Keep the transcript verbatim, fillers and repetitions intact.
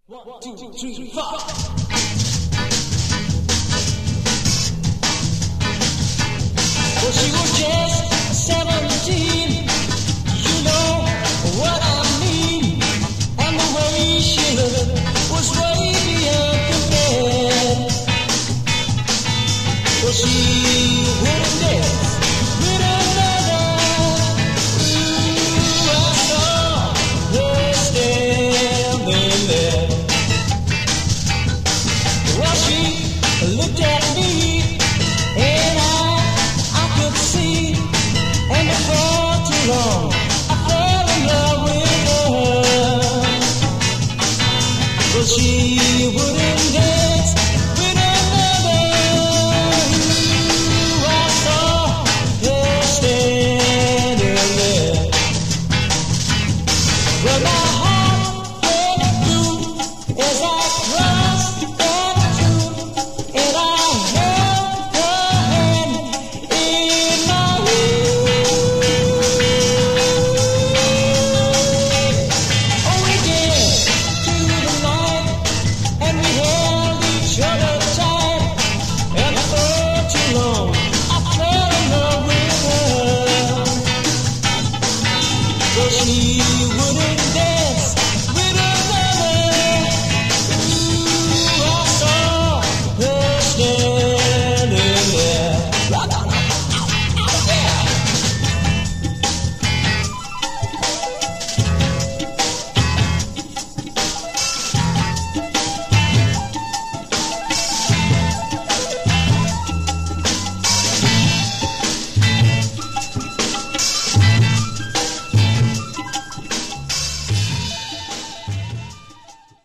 One, two, three, four. Well, she was just seventeen. You know what I mean. And the way she looked was way beyond compare. Well, she wouldn't dance with another. Ooh, I saw her standing there. Well, she looked at me, and I, I could see, and before too long, I fell in love with her. Well, she wouldn't dance